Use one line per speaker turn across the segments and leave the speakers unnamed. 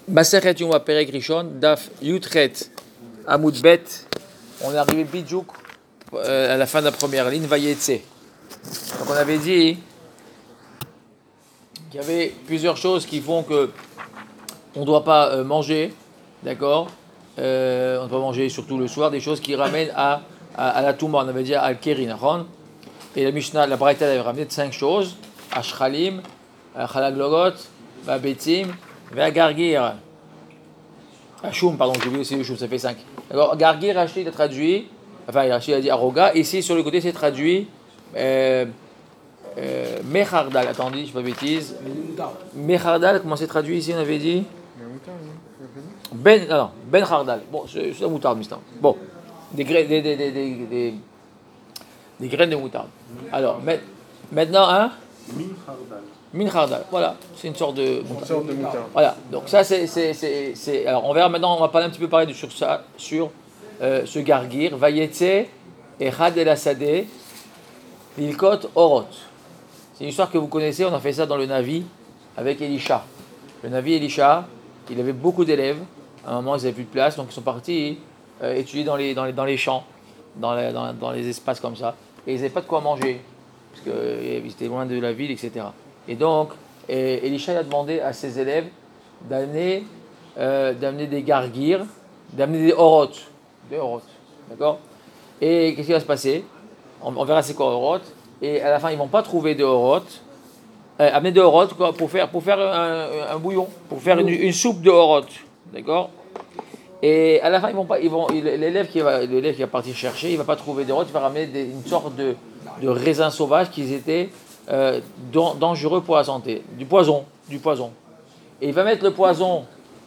Masechet Yoma Perek Rishon, Daf Yutchet Amud Bet. On est arrivé Bidjouk à la fin de la première ligne, Vayetse. Donc on avait dit qu'il y avait plusieurs choses qui font que on ne doit pas manger, d'accord, on ne doit pas manger surtout le soir, des choses qui ramènent à la Touma. On avait dit al Kerin, et la Mishnah, la Braïta avait ramené 5 choses, Ashchalim, Chalaglogot, Betzim, Gargir. Choum, pardon, j'ai oublié aussi le choum, ça fait 5. D'accord, Gargir, Rachid il a traduit, enfin Rachid a dit Aroga, ici sur le côté c'est traduit Mechardal, attendez, je ne fais pas de bêtises. Mechardal, comment c'est traduit ici, on avait dit Ben Khardal. Bon, c'est la moutarde, Mistan. Bon, des graines de moutarde. Alors, maintenant, hein Min Khardal, voilà, c'est une sorte de moutarde. Voilà, donc ça c'est. Alors, on verra maintenant, on va parler un petit peu sur ça, sur ce gargir. Vayetse et Had el Asadeh, Ilkot Orot. C'est une histoire que vous connaissez, on a fait ça dans le Navi avec Elisha. Le Navi Elisha, il avait beaucoup d'élèves. À un moment, ils n'avaient plus de place, donc ils sont partis étudier dans les champs, dans les espaces comme ça. Et ils n'avaient pas de quoi manger, parce qu'ils étaient loin de la ville, etc. Et donc, Elisha a demandé à ses élèves d'amener des gargirs, d'amener des orot. D'accord ? Et qu'est-ce qui va se passer ? On verra c'est quoi orot. Et à la fin, ils ne vont pas trouver de orot. Amener de orot pour faire un bouillon, pour faire une soupe de orot. D'accord ? Et à la fin, l'élève qui va partir chercher, il ne va pas trouver de orot, il va ramener une sorte de raisins sauvages qui étaient dangereux pour la santé. Du poison. Et il va mettre le poison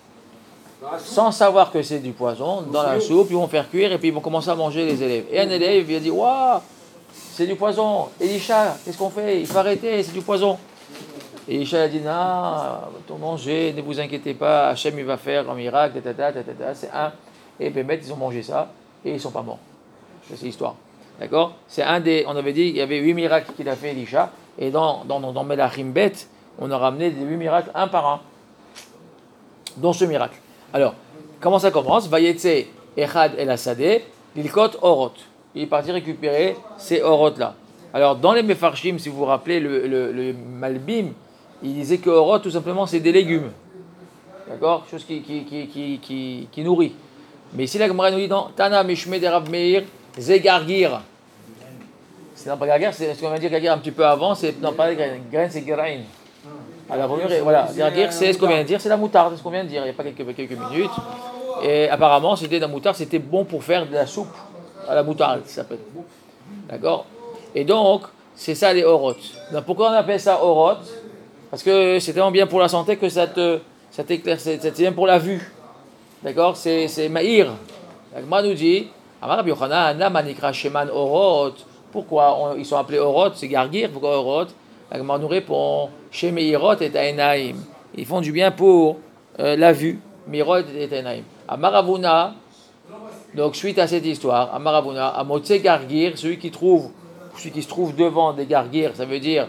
sans savoir que c'est du poison dans la soupe, ils vont faire cuire et puis ils vont commencer à manger les élèves. Et un élève il va dire waouh, c'est du poison. Elisha, qu'est-ce qu'on fait ? Il faut arrêter, c'est du poison. Et Elisha a dit non, mangez, ne vous inquiétez pas, Hachem il va faire un miracle, c'est un. Et Bémet, ils ont mangé ça et ils ne sont pas morts. C'est l'histoire. D'accord ? C'est un des. On avait dit il y avait 8 miracles qu'il a fait Elisha. Et dans Melachim Bet, on a ramené des 8 miracles un par un. Dont ce miracle. Alors, comment ça commence ? Vayetse Echad el Asadeh, Lilkot Orot. Il est parti récupérer ces Orot-là. Alors, dans les Mefarshim, si vous vous rappelez, le Malbim, il disait que Orot, tout simplement, c'est des légumes. D'accord ? Chose qui nourrit. Mais ici, la Gemara nous dit dans Tana Mishme de Rav Meir, Zegargir. C'est pas gargir, c'est ce qu'on va dire gargir un petit peu avant, non pas les graines, graines c'est grain. Alors voilà, gargir c'est ce qu'on vient de dire, c'est la moutarde, c'est ce qu'on vient de dire il n'y a pas quelques minutes. Et apparemment c'était de la moutarde, c'était bon pour faire de la soupe à la moutarde, ça s'appelle. D'accord ? Et donc, c'est ça les orot. Donc pourquoi on appelle ça orot ? Parce que c'est tellement bien pour la santé que ça t'éclaire, c'est bien pour la vue. D'accord ? C'est maïr. La Gemara nous dit, Amar Rabbi Yochanan, Nama nikra sheman orot. Pourquoi ils sont appelés orot, c'est gargir, pourquoi orot ? La Gemara nous répond, chez Meirot et Taenaim. Ils font du bien pour la vue. Meirot et Taenaim. À Maravuna, donc suite à cette histoire, à Maravuna, à Motse Gargir, celui qui se trouve devant des gargirs, ça veut dire,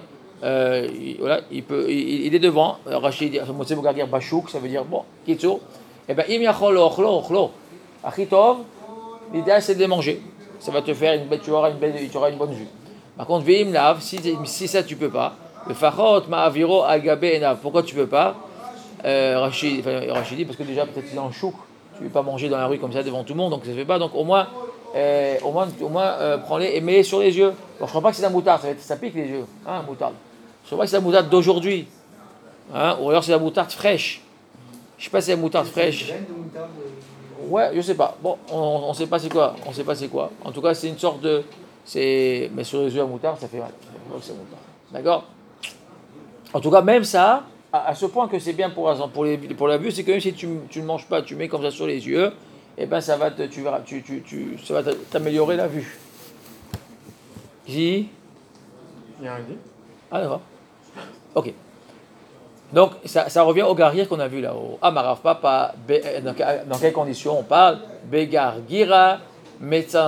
il est devant, Rachid dit, Motse Gargir Bachouk, ça veut dire, bon, Kitso, et bien, Im Yachol Ochlo, Achitov, l'idéal c'est de les manger. Ça va te faire tu auras une bonne vue. Par contre, Veim Lav, si ça tu peux pas, le Fachot Ma'aviro Agabe Enav, pourquoi tu peux pas ? Rachid dit, parce que déjà peut-être c'est dans le chouk, tu ne veux pas manger dans la rue comme ça devant tout le monde, donc ça ne se fait pas, donc au moins prends-les et mets-les sur les yeux. Bon, je ne crois pas que c'est la moutarde, ça pique les yeux, hein, moutarde. Je ne crois pas que c'est la moutarde d'aujourd'hui, hein, ou alors c'est la moutarde fraîche. Je ne sais pas si c'est la moutarde fraîche. Ouais, je sais pas. Bon, on sait pas c'est quoi. En tout cas, c'est une sorte de. Mais sur les yeux à moutarde, ça fait mal. C'est moutarde. D'accord ? En tout cas, même ça, à ce point que c'est bien pour la vue, c'est que même si tu ne manges pas, tu mets comme ça sur les yeux, et ben ça va ça va t'améliorer la vue. Qui ? Il y a un guide. Ah d'accord. Ok. Donc, ça revient au gargir qu'on a vu là, au Amarav Papa, dans quelles conditions on parle ? Begar Gira, Metzar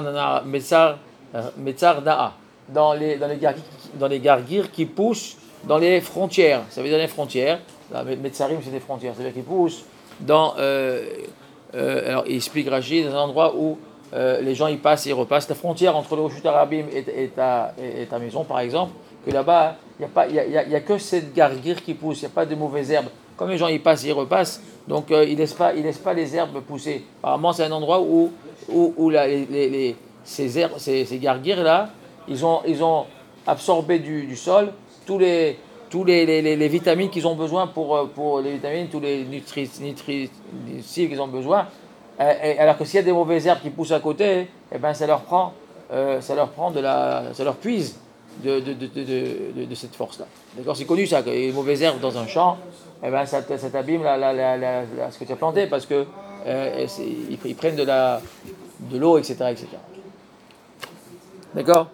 Naa, dans les gargirs qui poussent dans les frontières, ça veut dire les frontières, Metzarim c'est des frontières, ça veut dire qu'ils poussent Alors il explique Rachid, dans un endroit où les gens y passent et ils repassent, la frontière entre le Rishut Arabim et ta maison par exemple, que là-bas, il n'y a que cette gargire qui pousse, il n'y a pas de mauvaises herbes. Comme les gens y passent et ils repassent, donc ils laissent pas les herbes pousser. Apparemment, c'est un endroit où ces herbes, ces gargires-là, ils ont absorbé du sol les vitamines qu'ils ont besoin pour les vitamines, tous les nutritifs qu'ils ont besoin. Alors que s'il y a des mauvaises herbes qui poussent à côté, eh ben ça leur puise de cette force-là. D'accord, c'est connu ça, que les mauvaises herbes dans un champ, eh ben ça t'abîme ce que tu as planté parce que ils prennent de l'eau, etc., etc. D'accord.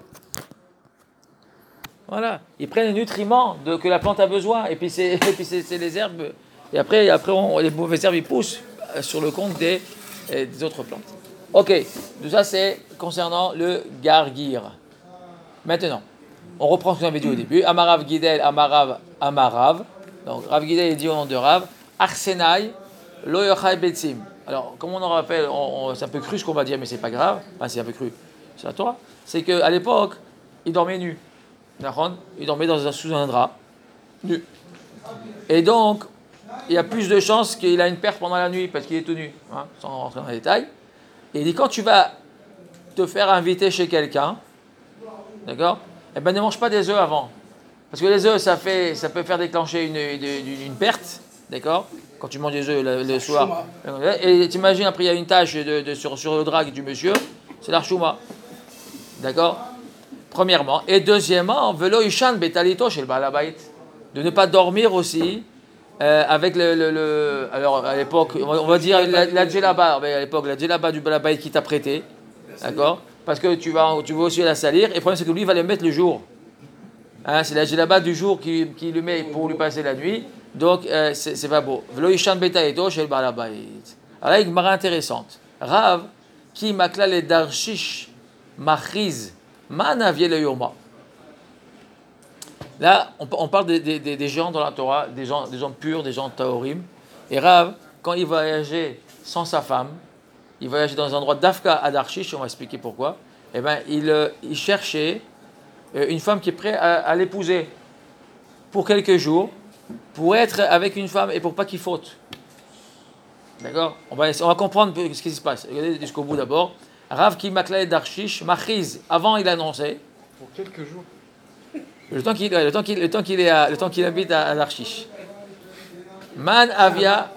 Voilà, ils prennent les nutriments que la plante a besoin, et puis c'est les herbes, et après les mauvaises herbes ils poussent sur le compte des autres plantes. Ok, tout ça c'est concernant le gargir. Maintenant, on reprend ce qu'on avait dit au début. Amarav Gidel, Amarav. Donc Rav Gidel il dit au nom de Rav, Arsenai, Lo Yochai Betzim. Alors, comme on en rappelle, c'est un peu cru ce qu'on va dire, mais c'est pas grave. Enfin, c'est un peu cru, c'est la Torah. C'est qu'à l'époque, ils dormaient nus. Il dormait sous un drap, nu. Et donc, il y a plus de chances qu'il a une perte pendant la nuit parce qu'il est tout nu, sans rentrer dans les détails. Et il dit, quand tu vas te faire inviter chez quelqu'un, d'accord, eh ben ne mange pas des œufs avant. Parce que les œufs, ça peut faire déclencher une perte, d'accord, quand tu manges des œufs le soir. Et t'imagines, après il y a une tache sur le drap du monsieur, c'est l'archouma. D'accord. Premièrement. Et deuxièmement, velo ishan betalito chez le balabait. De ne pas dormir aussi avec alors à l'époque, on va dire la djellaba, à l'époque, la djellaba du balabait qui t'a prêté. D'accord. Parce que tu vas aussi la salir. Et le problème, c'est que lui, il va les mettre le jour. C'est la djellaba du jour qui le met pour lui passer la nuit. Donc, c'est pas beau. Velo ishan betalito chez le balabait. Alors là, une marée intéressante. Rav, qui makla les darshish machriz. Man avie le yoma. Là, on parle des gens dans la Torah, des gens purs, des gens taorim. Et Rav, quand il voyageait sans sa femme, il voyageait dans un endroit d'Afka à Darshish, on va expliquer pourquoi. Eh ben, il cherchait une femme qui est prête à l'épouser pour quelques jours, pour être avec une femme et pour pas qu'il faute. D'accord. On va comprendre ce qui se passe. Regardez jusqu'au bout d'abord. Rav qui maklay Darshish, machiz, avant il annonçait.
Pour quelques jours.
Le temps qu'il habite à Darshish. Man avia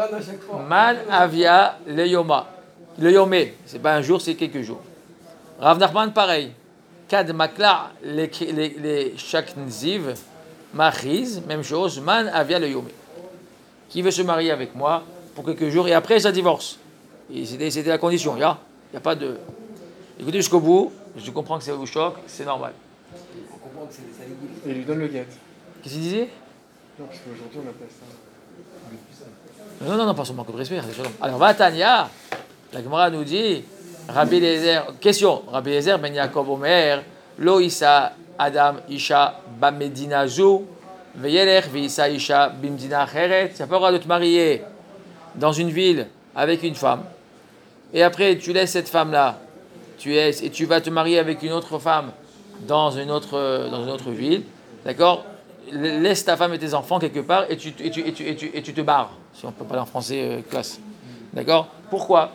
le yoma. Le yomé, c'est pas un jour, c'est quelques jours. Rav Nachman pareil. Kad makla les shaknziv, machiz, même chose. Man avia le yomé. Qui veut se marier avec moi pour quelques jours et après ça divorce. Et c'était la condition, il n'y a pas de. Écoutez jusqu'au bout, je comprends que ça vous choque, c'est normal.
On comprend que c'est des aligus. Et il lui donne le guet.
Qu'est-ce qu'il disait?
Non, parce qu'aujourd'hui on appelle ça.
Non, pas son manque de respect. Alors, Vatania, la Gemara nous dit, Rabbi Eliezer, question, Rabbi Eliezer ben Yaakov Omer, Lo Issa Adam Isha Bamedina Zou, Veyelech Veissa Isha Bimdina Cheret, tu n'as pas le droit de te marier dans une ville avec une femme. Et après, tu laisses cette femme-là, et tu vas te marier avec une autre femme dans une autre ville, d'accord? Laisse ta femme et tes enfants quelque part et tu te barres, si on peut parler en français classe. D'accord? Pourquoi?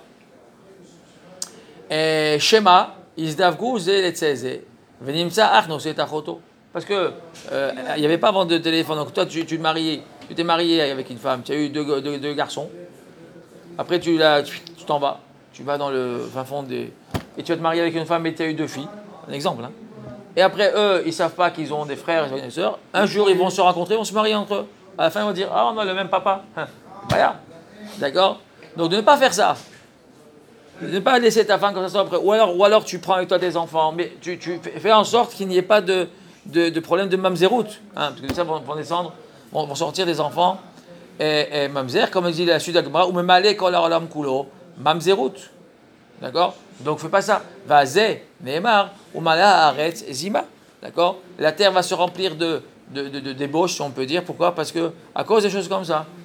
Shema, Izdavgu Zeletzeze, Venimsa Achno Setachoto. Parce que il n'y avait pas avant de téléphone, donc toi tu t'es marié avec une femme, tu as eu deux garçons. Après tu t'en vas. Tu vas dans le fin fond et tu vas te marier avec une femme et tu as eu 2 filles. Un exemple. Hein. Et après, eux, ils ne savent pas qu'ils ont des frères et des sœurs. Un jour, ils vont se rencontrer, ils vont se marier entre eux. À la fin, ils vont dire, ah, on a le même papa. Voilà. D'accord? Donc, de ne pas faire ça. De ne pas laisser ta femme comme ça après. Ou alors tu prends avec toi tes enfants. Mais tu fais en sorte qu'il n'y ait pas de problème de mamzerout. Hein, parce que ça vont descendre, vont sortir des enfants. Et mamzer, comme dit la Suite d'Agmara, ou même aller quand la olam kulo. Mamzerout. D'accord? Donc, fais pas ça. Vazé, Nehemar, ou mala aretz zima. D'accord? La terre va se remplir de débauche, si on peut dire. Pourquoi? Parce que, à cause des choses comme ça.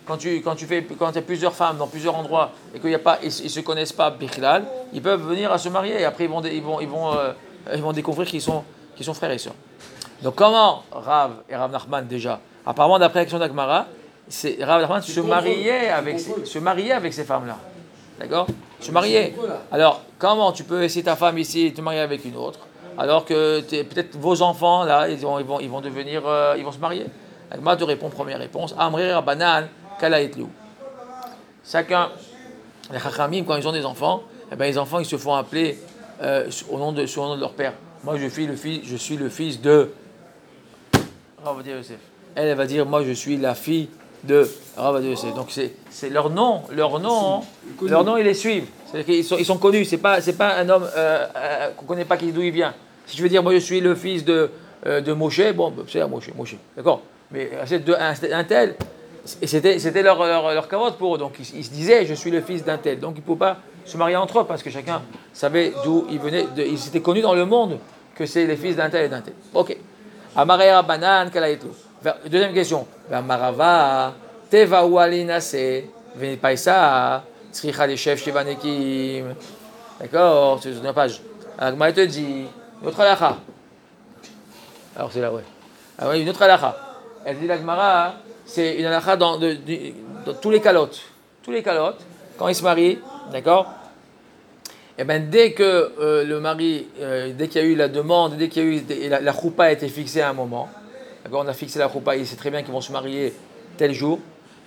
quand tu as plusieurs femmes dans plusieurs endroits et qu'ils ne se connaissent pas, bichlal, ils peuvent venir à se marier et après ils vont découvrir qu'ils sont frères et sœurs. Donc comment Rav et Rav Nachman déjà, apparemment d'après l'action d'Agmara, c'est Rav Nachman se mariait avec ces femmes-là. D'accord? Se marier. Alors, comment tu peux essayer ta femme ici et te marier avec une autre, alors que peut-être vos enfants, là, ils vont se marier? Agma te répond, première réponse, Amri Rabbanan, Kala Etlou. Chacun, les Chachamim, quand ils ont des enfants, les enfants, ils se font appeler sur le nom de leur père. Moi, je suis le fils de Rav Ovadia Yosef. Elle va dire, moi, je suis la fille de Rav Ovadia Yosef. Donc c'est leur nom, ils les suivent. C'est-à-dire qu'ils sont connus. C'est pas un homme qu'on ne connaît pas d'où il vient. Si je veux dire, moi je suis le fils de Moshe, bon, c'est Moshe, d'accord. Mais c'est un tel, et c'était leur carotte pour eux. Donc ils se disaient, je suis le fils d'un tel. Donc ils ne pouvaient pas se marier entre eux parce que chacun savait d'où ils venaient. Ils étaient connus dans le monde que c'est les fils d'un tel et d'un tel. Ok. Amarera banan kalaïtou. Deuxième question. Marava teva walinase venipaisa tzricha les chefs shivanekim. D'accord. C'est sur une page. Agma te dit notre halakha. Alors c'est là, ouais. Ah oui, une autre halakha. Elle dit l'Agmara, c'est une halakha dans tous les calottes. Tous les calottes, quand ils se marient, d'accord. Et dès que le mari, dès qu'il y a eu la demande, dès qu'il y a eu la choupa a été fixée à un moment, d'accord, on a fixé la choupa, il sait très bien qu'ils vont se marier tel jour.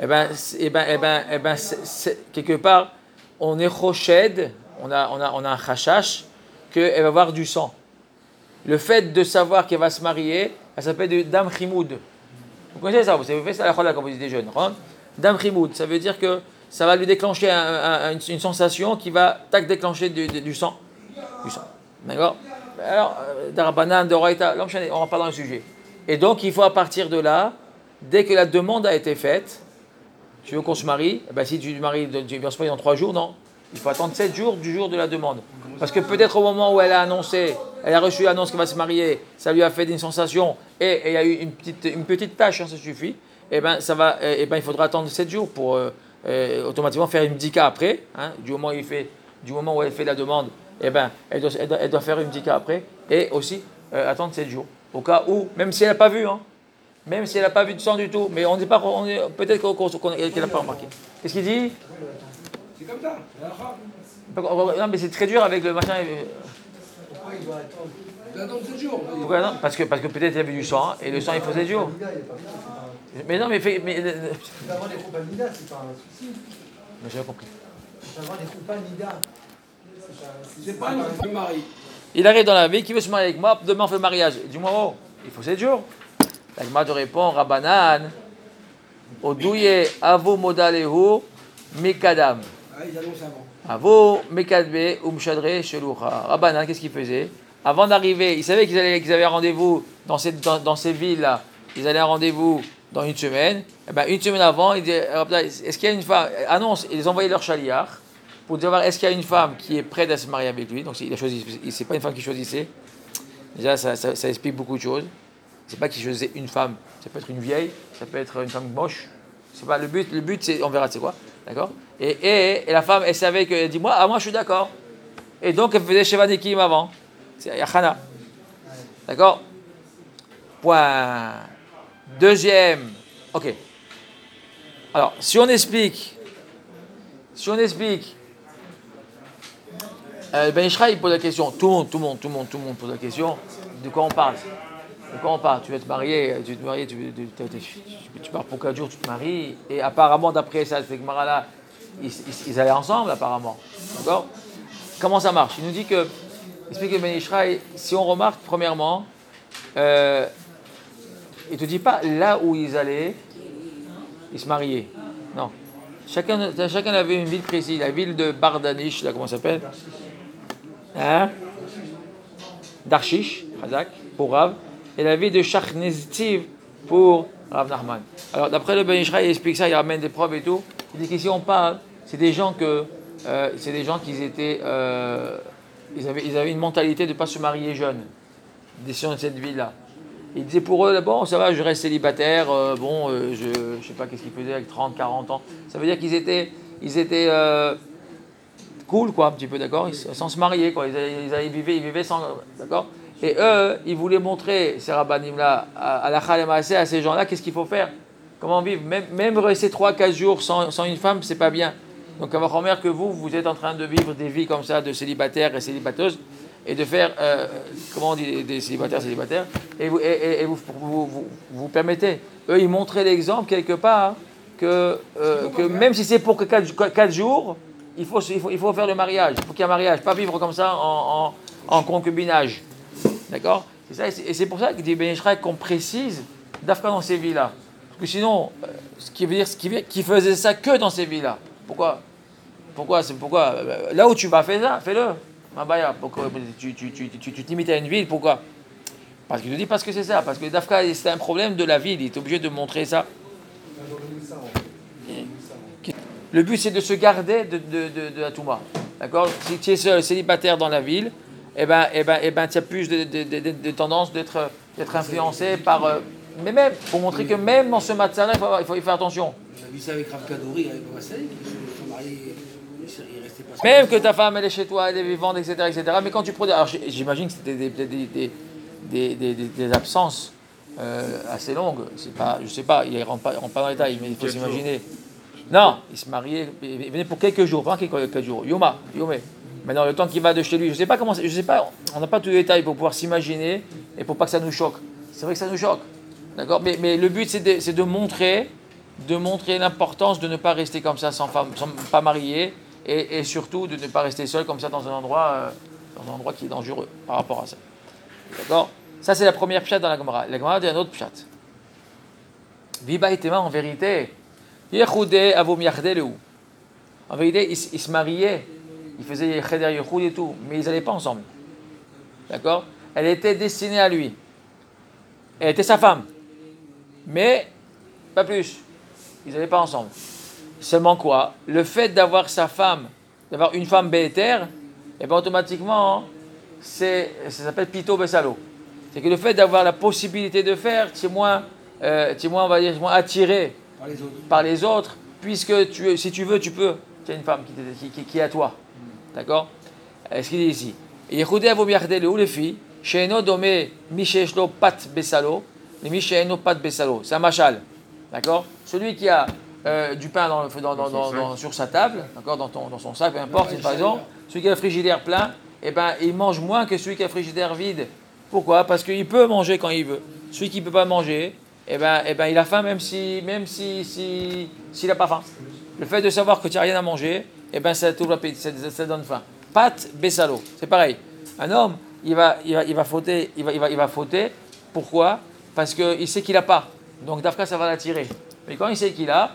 Quelque part, on est choshed, on a un chashash qu'elle va avoir du sang. Le fait de savoir qu'elle va se marier, elle s'appelle du dam chimoud. Vous connaissez ça, vous avez fait ça à la chola quand vous étiez jeune. Dam chimoud, ça veut dire que ça va lui déclencher une sensation qui va déclencher du sang. Du sang. D'accord? Alors, d'Arabanan, de Raïta, on ne rentre pas dans le sujet. Et donc, il faut à partir de là, dès que la demande a été faite, tu veux qu'on se marie, si tu vas se marier dans 3 jours, non. Il faut attendre 7 jours du jour de la demande. Parce que peut-être au moment où elle a reçu l'annonce qu'elle va se marier, ça lui a fait une sensation et il y a eu une petite tâche, ça suffit. Il faudra attendre 7 jours pour automatiquement faire une bdika après. Du moment où elle fait la demande, elle doit faire une bdika après et aussi attendre 7 jours. Au cas où, même si elle n'a pas vu, même si elle n'a pas vu de sang du tout, mais peut-être qu'elle n'a pas remarqué. Qu'est-ce qu'il dit?
C'est comme ça.
Non, mais c'est très dur avec le machin.
Pourquoi il doit attendre? Il doit attendre 7 jours.
Pourquoi non? Parce que peut-être il y avait du sang, et le sang il faut 7 jours. Mais non, mais.
D'avoir des coupes Nida, c'est pas un souci.
Mais j'ai compris.
D'avoir des coupes Nida.
C'est pas un mari.
Il arrive dans la vie, qui veut se marier avec moi, demain on fait le mariage. Dis-moi, il faut 7 jours. L'agma te répond, Rabbanan, Odouye avo modalehu mikadam.
Ils annoncent avant.
Avo mekadbe umshadre shelucha. Rabbanan, qu'est-ce qu'il faisait? Avant d'arriver, ils savaient qu'ils avaient un rendez-vous dans ces villes-là. Ils allaient à un rendez-vous dans une semaine. Une semaine avant, ils disaient, est-ce qu'il y a une femme? Annonce, ils envoyaient leur chaliar pour dire, est-ce qu'il y a une femme qui est prête à se marier avec lui? Donc il a choisi, c'est pas une femme qu'il choisissait. Déjà, ça explique beaucoup de choses. C'est pas qu'il choisissait une femme. Ça peut être une vieille, ça peut être une femme moche. C'est pas le but, c'est, on verra c'est quoi, d'accord? Et la femme, elle savait qu'elle dit, moi je suis d'accord. Et donc elle faisait Shevanekim avant. C'est Yachana. D'accord? Point. Deuxième. Ok. Alors, si on explique. Ben Ishra, il pose la question. Tout le monde pose la question. De quoi on parle? Tu vas te marier, tu pars pour 4 jours, tu te maries. Et apparemment, d'après ça, ce Gemara-là, ils allaient ensemble, apparemment. D'accord? Comment ça marche? Il nous dit que, explique Ben Ishra, si on remarque, premièrement, il ne te dit pas là où ils allaient, ils se mariaient. Non. Chacun avait une ville précise. La ville de Bardanish, là, comment ça s'appelle? Darshish, Khazak, pour Rav. Et la ville de Shachneztiv pour Rav Nachman. Alors, d'après le Ben Ishra, il explique ça, il ramène des preuves et tout. Il dit qu'ici, on parle, c'est des gens qui étaient. Ils avaient une mentalité de ne pas se marier jeunes, des gens de cette ville-là. Il disait pour eux, bon, ça va, je reste célibataire, je sais pas qu'est-ce qu'ils faisaient avec 30, 40 ans. Ça veut dire qu'ils étaient cool, quoi, un petit peu, d'accord, sans se marier, quoi. Ils vivaient sans, d'accord. Et eux, ils voulaient montrer, ces rabbinim-là, à la Khalemassé, à ces gens-là, qu'est-ce qu'il faut faire, comment vivre. Même rester 3-4 jours sans une femme, c'est pas bien. Donc, on va remarquer que vous êtes en train de vivre des vies comme ça, de célibataires et célibateuses, et de faire, comment on dit, des célibataires, et vous permettez. Eux, ils montraient l'exemple quelque part, que même si c'est pour que 4 jours, il faut faire le mariage. Il faut qu'il y ait un mariage, pas vivre comme ça en concubinage. D'accord? C'est ça, et c'est pour ça que dit Ben Ishraï qu'on précise d'Afka dans ces vies-là. Parce que sinon, ce qui veut dire qu'il faisait ça que dans ces vies-là. Pourquoi? Là où tu vas, fais-le. Mabaya, pourquoi tu t'imites à une ville, pourquoi? Parce que c'est ça, parce que Dafka, c'est un problème de la ville, il est obligé de montrer ça. Le but, c'est de se garder de la Touma. D'accord? Si tu es seul, célibataire dans la ville, tu as plus de tendance d'être influencé par. Mais même, pour montrer que même dans ce match-là, il faut faire attention.
On a vu ça avec Rav Kadori, avec Bassel, qui sont mariés, il restait pas.
Même que ta femme, elle est chez toi, elle est vivante, etc. Mais quand tu produis. Alors j'imagine que c'était des absences assez longues. C'est pas, je sais pas, il ne rentre pas dans les détails, mais il faut s'imaginer. Non, il se mariait, il venait pour quelques jours, pas quelques jours. Yomé. Maintenant, le temps qu'il va de chez lui, je sais pas, on n'a pas tous les détails pour pouvoir s'imaginer et pour pas que ça nous choque. C'est vrai que ça nous choque, d'accord, mais le but c'est de montrer l'importance de ne pas rester comme ça sans femme, sans pas marié, et surtout de ne pas rester seul comme ça dans un endroit qui est dangereux par rapport à ça. D'accord? Ça c'est la première pshat dans la Gemara. La Gemara dit un autre pshat. Viba itema, en vérité, Yechoudé avom yachdé. En vérité, ils se mariaient. Ils faisaient Yecheder Yechoud et tout, mais ils n'allaient pas ensemble. D'accord? Elle était destinée à lui. Elle était sa femme. Mais, pas plus. Ils n'allaient pas ensemble. Seulement quoi? Le fait d'avoir sa femme, d'avoir une femme bélétaire, et bien automatiquement, ça s'appelle Pito Bessalo. C'est que le fait d'avoir la possibilité de faire, tu es moins attiré par les autres, puisque si tu veux, tu peux. Tu as une femme qui est à toi. D'accord? Ce qu'il dit ici. Yechoudé avom yachdé le filles, she'eno domé mi she'eshlo pat besalo, et mi she'eno pat besalo. C'est un machal. D'accord? Celui qui a du pain sur sa table, d'accord, dans son sac, peu importe, par exemple, celui qui a le frigidaire plein, il mange moins que celui qui a le frigidaire vide. Pourquoi? Parce qu'il peut manger quand il veut. Celui qui ne peut pas manger, il a faim même s'il n'a pas faim. Le fait de savoir que tu n'as rien à manger, ça t'ouvre l'appétit, ça donne faim. Pat Bessalo, c'est pareil. Un homme, il va fauter. Pourquoi? Parce qu'il sait qu'il n'a pas. Donc d'Afka, ça va l'attirer. Mais quand il sait qu'il a,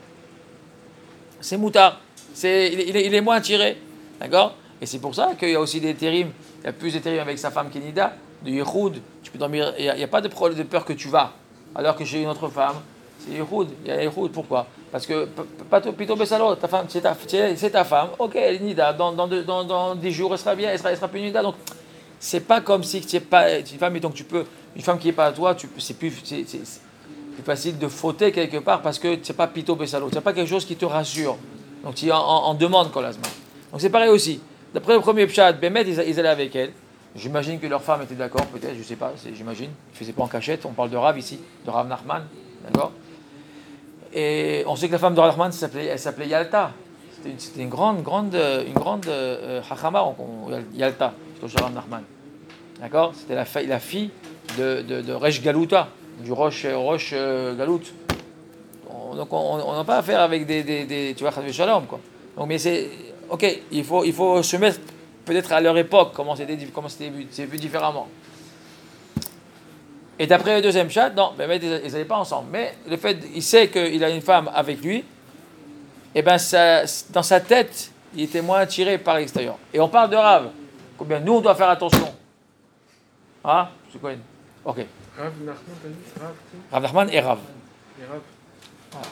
c'est moutard. Il est moins attiré. D'accord? Et c'est pour ça qu'il y a aussi des térim. Il y a plus de térim avec sa femme Kenida, de Yehoud. Tu peux dormir. Il n'y a pas de problème de peur que tu vas. Alors que chez une autre femme, c'est Yehoud. Il y a Yehoud. Pourquoi? Parce que Pito Bessalo, ta femme, c'est ta femme. Ok, elle est Nida. Dans 10 jours, elle sera bien. Elle sera plus Nida. Donc, c'est pas comme si tu n'es pas une femme. Et donc, tu peux. Une femme qui n'est pas à toi, c'est plus facile de fauter quelque part parce que c'est pas Pito Bessalo. C'est pas quelque chose qui te rassure. Donc, tu es en demande, Kolasma. Donc, c'est pareil aussi. D'après le premier pshat, Bémet, ils allaient avec elle. J'imagine que leur femme était d'accord, peut-être, je ne sais pas, j'imagine. Ils ne faisaient pas en cachette. On parle de Rav ici, de Rav Nachman. D'accord? Et on sait que la femme de Rav Nachman, elle s'appelait Yalta. C'était une grande Hachama, Yalta, c'est Rav Nachman. D'accord? C'était la fille de Resh Galuta, du Rosh Galut. Donc on n'a pas affaire avec des tu vois, Chas Shalom, quoi. Donc, mais c'est. Ok, il faut se mettre peut-être à leur époque, comment c'était vu différemment. Et d'après le deuxième chat, non, ils n'allaient pas ensemble. Mais le fait, il sait qu'il a une femme avec lui, dans sa tête, il était moins attiré par l'extérieur. Et on parle de Rav. Combien nous, on doit faire attention. Ah, c'est quoi? Ok.
Rav Nachman, t'as dit
Rav Nachman et Rav.
Et Rav.
Voilà.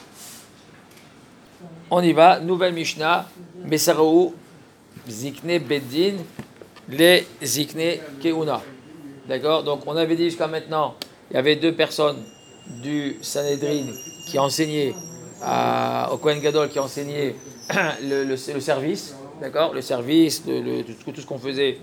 On y va, nouvelle Mishnah, Besaraou, Zikne Beddin, les Zikne Keuna. D'accord? Donc on avait dit jusqu'à maintenant il y avait deux personnes du Sanhedrin qui enseignaient au Kohen Gadol, qui enseignaient le service, d'accord, le service, tout ce qu'on faisait,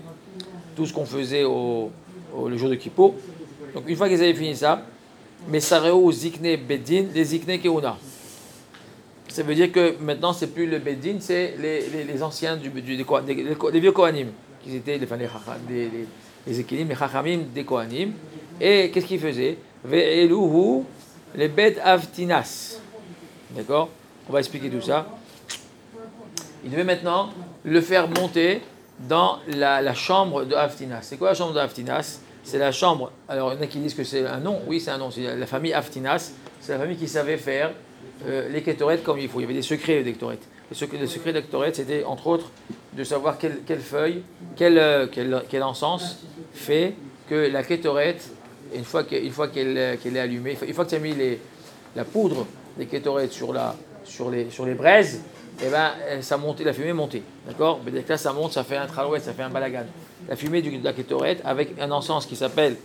le jour de Kippour. Donc une fois qu'ils avaient fini ça, Mesareo Zikne Beddin, les Zikne Keuna. Ça veut dire que maintenant c'est plus le Beddin, c'est les anciens des vieux Kohanim, qui étaient les Ekinim, les Chachamim des Kohanim. Et qu'est-ce qu'ils faisaient? Ve'eluhu les Bet Avtinas. D'accord? On va expliquer tout ça. Il devait maintenant le faire monter dans la chambre de Avtinas. C'est quoi la chambre de Avtinas? C'est la chambre, alors il y en a qui disent que c'est un nom, oui c'est un nom, c'est la famille Avtinas, c'est la famille qui savait faire les kétorettes comme il faut. Il y avait des secrets des kétorettes. Le secret des kétorettes, c'était entre autres de savoir quelle feuille, quel encens fait que la kétorette, une fois qu'elle est allumée, une fois que tu as mis la poudre des kétorettes sur les braises, et ben ça montait, la fumée montait, d'accord? Mais dès que là ça monte, ça fait un tralouet, ça fait un balagan. La fumée de la kétorette avec un encens qui s'appelle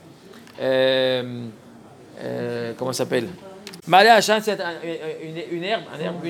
comment ça s'appelle? Malé Hachan, c'est une herbe,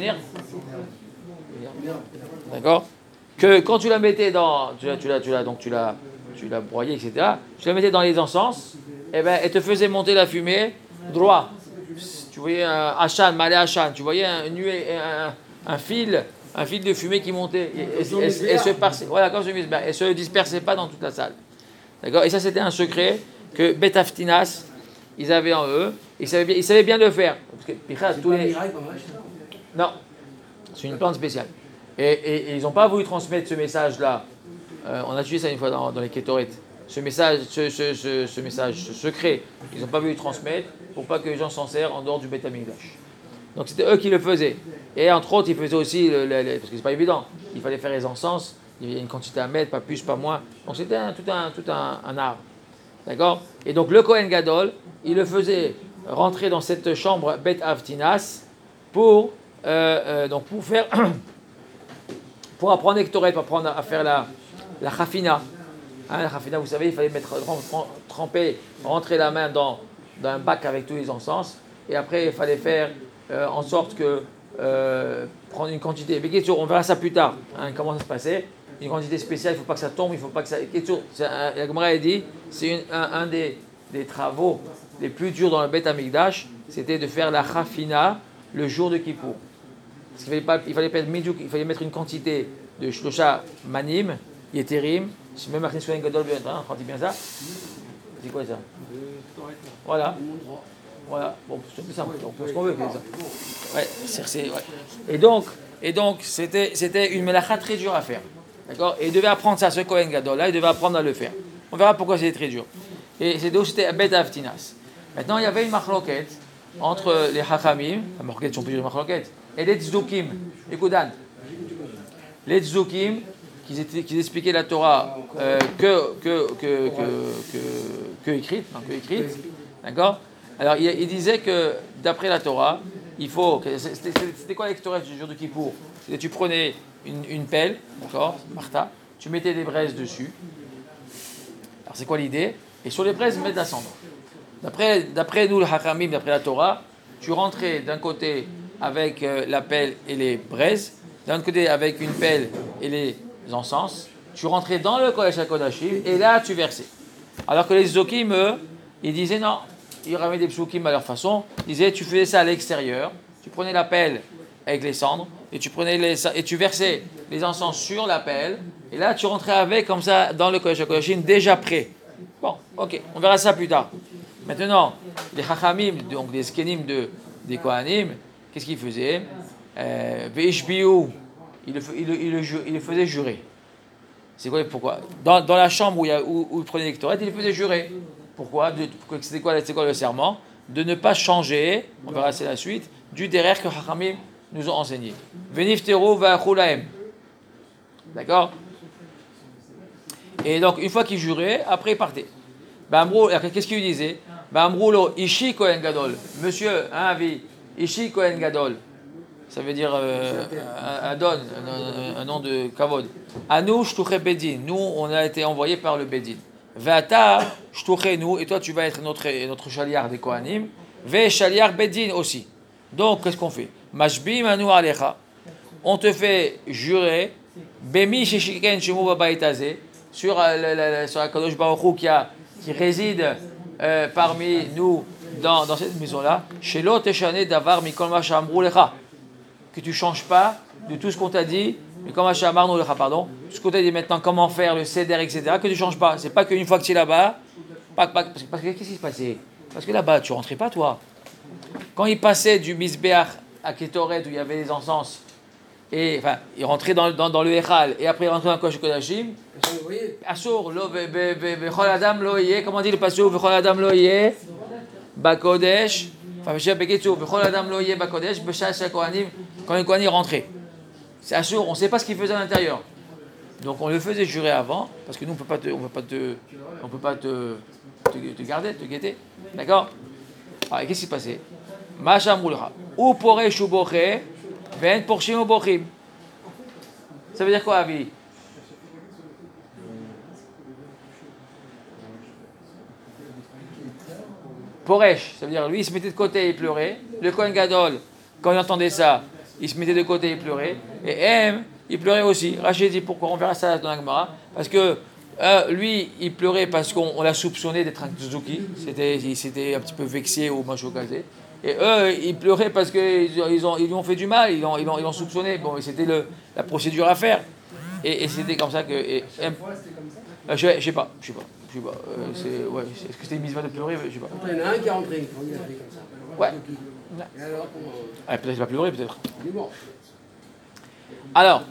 d'accord? Que quand tu la mettais dans, tu la broyais, etc. Tu la mettais dans les encens, et ben elle te faisait monter la fumée droit. Tu voyais un Hachan, Malé Hachan, tu voyais un fil de fumée qui montait et se passait. Voilà, comme je dis, elle se dispersait pas dans toute la salle. D'accord? Et ça, c'était un secret que Bet Avtinas, ils avaient en eux. Ils savaient bien le faire. Parce que, non, c'est une plante spéciale. Et ils n'ont pas voulu transmettre ce message-là. On a tué ça une fois dans les kétorettes. Ce message, ce secret, ils n'ont pas voulu le transmettre pour pas que les gens s'en servent en dehors du Bet Amikdash. Donc c'était eux qui le faisaient. Et entre autres, ils faisaient aussi, parce que c'est pas évident, il fallait faire les encens, il y avait une quantité à mettre, pas plus, pas moins. Donc c'était tout un art. D'accord? Et donc le Kohen Gadol, il le faisait rentrer dans cette chambre Bet Avtinas pour faire, pour apprendre les Ktoret, pour apprendre à faire la Chafina. Hein, la Chafina, vous savez, il fallait tremper, rentrer la main dans un bac avec tous les encens, et après il fallait faire en sorte que prendre une quantité. Mais on verra ça plus tard. Hein, comment ça se passait? Une quantité spéciale, il ne faut pas que ça tombe, il ne faut pas que ça. La Gemara a dit, c'est un des travaux les plus durs dans le Bet Amikdash, c'était de faire la Chafina le jour de Kippour. Parce qu'il fallait mettre une quantité de Shlosha Manim, Yeterim, si même Martin Souen Gadol, on dit bien ça. C'est quoi ça? Voilà. Bon, c'est plus simple, on peut ce qu'on veut. Ouais. Et donc c'était une melacha très dure à faire. D'accord? Et il devait apprendre ça, ce Kohen Gadol, là, il devait apprendre à le faire. On verra pourquoi c'était très dur. Et c'était Bet Avtinas. Maintenant, il y avait une machloket entre les Chachamim, la machloket sont plusieurs machloket, et les Tzdukim, les Koudan. Les Tzdukim, qui expliquaient la Torah que écrite, d'accord? Alors, il disait que d'après la Torah, il faut. C'était quoi l'extorette du jour de Kippour? Tu prenais une pelle, d'accord, Martha, tu mettais des braises dessus. Alors, c'est quoi l'idée? Et sur les braises, mettre de la cendre. D'après nous, le Hachamim, d'après la Torah, tu rentrais d'un côté avec la pelle et les braises, d'un autre côté avec une pelle et les encens, tu rentrais dans le Kodesh HaKodashim et là, tu versais. Alors que les Zokim, eux, ils disaient non. Ils ramenaient des psukim à leur façon. Ils disaient, tu faisais ça à l'extérieur, tu prenais la pelle avec les cendres, et tu versais les encens sur la pelle, et là tu rentrais avec comme ça dans le Kodesh HaKodashim déjà prêt. Bon, ok, on verra ça plus tard. Maintenant, les Chachamim, donc les Skenim des Kohanim, qu'est-ce qu'ils faisaient? Veishbiou, ils le faisaient jurer. C'est quoi, pourquoi? Dans la chambre où ils prenaient les Ktoret, ils le faisaient jurer. Pourquoi? C'est quoi le serment? De ne pas changer, on verra c'est la suite, du derer que Chachamim nous ont enseigné. Venifteru va'achulahem. D'accord? Et donc, une fois qu'ils juraient, après ils partaient. Qu'est-ce qu'ils disaient? Amroulo, Ishi Kohen Gadol. Monsieur, Avi, Ishi Kohen Gadol. Ça veut dire Adon, un nom de Kavod. Anou Shtuche Bedin. Nous, on a été envoyés par le Bedin. Vata, shtuchenu, et toi tu vas être notre chaliar des Kohanim, ve chaliar bedin aussi. Donc qu'est-ce qu'on fait? Mashbim anu alecha, on te fait jurer, bemi sheshiken shemu babaitaze, sur la Kadosh Baruch Hu qui réside parmi nous dans cette maison-là, shelo teshane davar mikol ma shamru lecha, que tu changes pas de tout ce qu'on t'a dit. Mais comme pardon, ce qu'on t'a dit maintenant, comment faire le céder, etc., que tu ne changes pas. C'est pas qu'une fois que tu es là-bas, parce que qu'est-ce qui se passait? Parce que là-bas, tu rentrais pas, toi. Quand il passait du Misbeach à Ketoret, où il y avait les encens, et enfin, il rentrait dans le Echal, et après il rentrait dans le Kodesh Kodashim, Assour, Vechol Adam lo yeh, comment dit le passage, Vechol Adam lo yeh, Bakodesh, enfin, Vechol Adam lo yeh, Bakodesh, Beshach Kohanim, quand les Kohanim rentraient. C'est assuré, on ne sait pas ce qu'il faisait à l'intérieur. Donc on le faisait jurer avant, parce que nous on ne peut pas te garder, te guetter. D'accord? Alors qu'est-ce qui s'est passé? Masha moulra. Ou poresh ou boché, ven porshim ou bochim. Ça veut dire quoi, Avi? Poresh, ça veut dire lui il se mettait de côté et il pleurait. Le Kohen Gadol, quand il entendait ça, il se mettait de côté et pleurait. Et M, il pleurait aussi. Rachid dit pourquoi? On verra ça dans la Gemara. Parce que lui, il pleurait parce qu'on l'a soupçonné d'être un Tzuki. Il s'était un petit peu vexé au Machokazé. Et eux, ils pleuraient parce qu'ils lui ont fait du mal. Ils l'ont soupçonné. Bon, c'était la procédure à faire. Et c'était comme ça que. Je sais pas. Est-ce que c'était une mise de pleurer? Je sais pas.
Il y en a un qui est rentré. On y a fait comme ça.
Ouais.
Et alors, comment...
Peut-être il va pleurer, peut-être.
Il est mort.
Alors,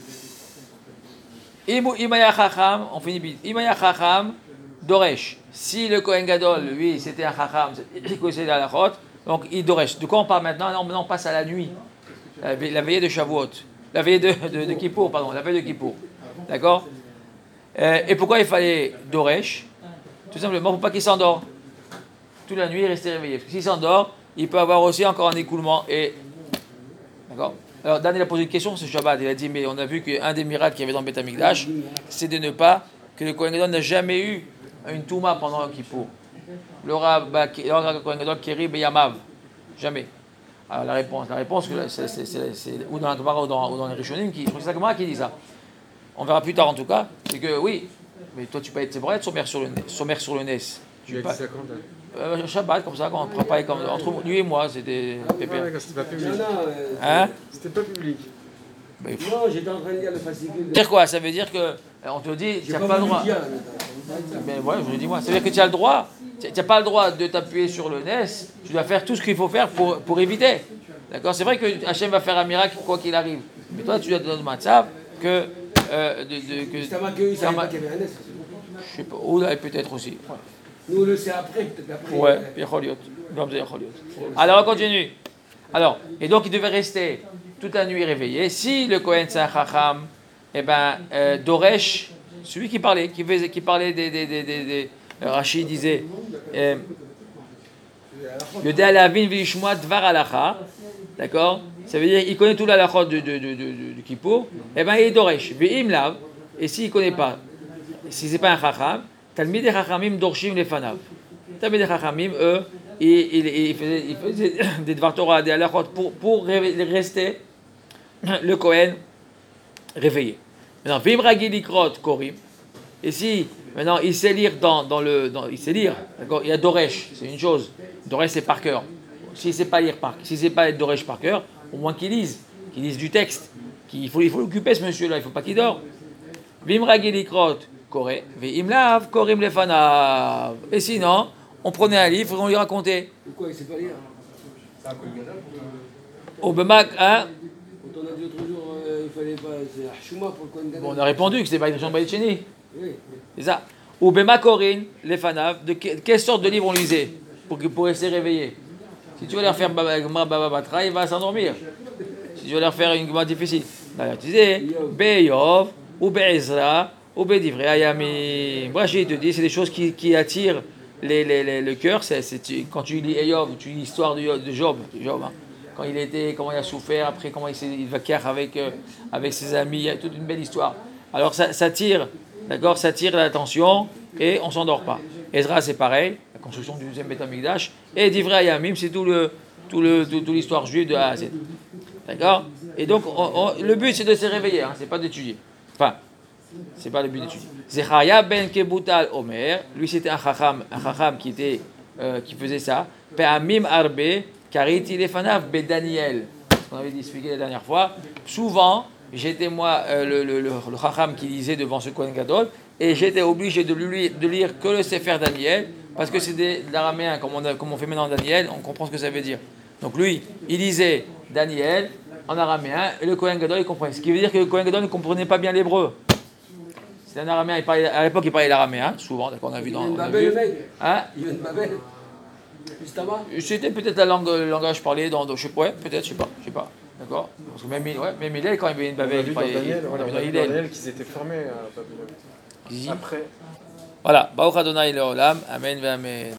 Imaya Chacham, on finit vite. Imaya Chacham, Doresh. Si le Kohen Gadol, lui, c'était un Chacham, il connaissait la halachot, donc il Doresh. De quoi on parle maintenant? Non, maintenant on passe à la nuit. La veillée de Shavuot. La veillée de Kippour, pardon. La veille de Kippour. D'accord? Et pourquoi il fallait Doresh? Tout simplement pour pas qu'il s'endort. Toute la nuit, il restait réveillé. Parce que s'il s'endort, il peut avoir aussi encore un écoulement. D'accord? Alors, Dan, il a posé une question ce Shabbat. Il a dit, mais on a vu qu'un des miracles qu'il y avait dans le Beth Amikdash, c'est de ne pas, que le Kohen Gadol n'a jamais eu une Touma pendant Kippour. Le Kohen Gadol Keri Beyamav. Jamais. Alors, la réponse, c'est ou dans la Gemara ou dans les Rishonim, je crois que c'est la Gemara qui dit ça. On verra plus tard en tout cas, c'est que oui, mais toi tu peux être vrai, sommaire sur le Nes.
Tu as dit ça quand?
Shabbat, comme ça, quand on préparait comme entre lui et moi, c'était pépère.
C'était pas public.
Hein?
C'était pas public.
Non, j'étais en train de lire le fascicule.
Ça veut dire quoi? Ça veut dire que on te dit, tu n'as pas le droit. Mais ouais, je le dis moi. Ça veut dire que tu as le droit. Tu n'as pas le droit de t'appuyer sur le Nes. Tu dois faire tout ce qu'il faut faire pour éviter. D'accord? C'est vrai que Hachem va faire un miracle quoi qu'il arrive. Mais toi, tu dois te donner le matzab que
C'est un qu'il y avait un NS.
je sais pas, ou là, peut-être aussi. Ouais.
Nous, on le sait après, peut-être après.
Ouais, Yacholiot. Alors, on continue. Alors, et donc, il devait rester toute la nuit réveillé. Si le Kohen c'est un Chacham, Doresh, celui qui parlait des Rachid disait, le De'alavin v'ishmoa dvar alacha, d'accord? Ça veut dire qu'il connaît tout l'alachot de Kippour, il est Doresh. V'im lav, et s'il ne connaît pas, si ce n'est pas un Chacham, Talmidei Chachamim dorshim lefanav. Talmidei Chachamim, eux, ils faisaient des Dvar Torah, des halachot pour rester le Kohen réveillé. Maintenant, Vim ragil likrot korim. Et si maintenant il sait lire il sait lire, d'accord? Il y a Doresh, c'est une chose. Doresh c'est par cœur. S'il ne sait pas lire s'il ne sait pas être Doresh par cœur, au moins qu'il lise du texte. Il faut l'occuper ce monsieur-là, il ne faut pas qu'il dort. Vim ragil likrot. Ve'imlav korim lefanav. Et sinon, on prenait un livre et on lui racontait.
Pourquoi il ne sait pas lire?
Au Bemak, hein?
Quand on a dit l'autre jour, il fallait pas. C'est Hashuma pour le Kohen Gadol.
Bon, on a répondu que c'était Baïdrishon Baïdcheni.
Oui.
C'est ça. Au Bemak korin lefanav. De quelle sorte de livre on lisait pour rester réveillé? Si tu veux leur faire Baba Batra, il va s'endormir. Si tu veux leur faire une Gemara difficile. D'ailleurs, tu disais Beyov ou Be'ezra. Au Bédivré, Ayami. Rachid te dit, c'est des choses qui attirent le cœur. Quand tu lis Eyov, tu lis l'histoire de Job hein. Quand comment il a souffert, après comment il va avec ses amis, il y a toute une belle histoire. Alors ça tire d'accord, ça attire l'attention et on ne s'endort pas. Ezra, c'est pareil, la construction du deuxième Beth Amikdash. Et Divrei Hayamim, c'est toute l'histoire juive de A à Z. D'accord? Et donc, le but, c'est de se réveiller, hein, c'est pas d'étudier. Enfin, c'est pas le but d'étudier. Zecharia ben Kebutal Omer, lui c'était un chacham qui faisait ça. Pe'amim arbe, kariti lefanav be Daniel. Ce qu'on avait expliqué la dernière fois. Souvent, j'étais moi le chacham qui lisait devant ce Kohen Gadol, et j'étais obligé de lire que le Sefer Daniel, parce que c'est de l'araméen, comme on fait maintenant Daniel, on comprend ce que ça veut dire. Donc lui, il lisait Daniel en araméen, et le Kohen Gadol, il comprenait. Ce qui veut dire que le Kohen Gadol ne comprenait pas bien l'hébreu. C'est un araméen, à l'époque il parlait l'araméen, souvent, d'accord, on a vu dans...
Il vient de Babel, le mec.
Hein?
Il vient de Babel.
C'était peut-être le langage parlé dans... Je sais pas, peut-être, je sais pas. D'accord? Parce que même Hillel, quand il venait de Babel, il parlait...
Daniel qu'ils étaient formés à Babylone. Après.
Voilà. Baruch Adonai Leolam. Amen ve Amen.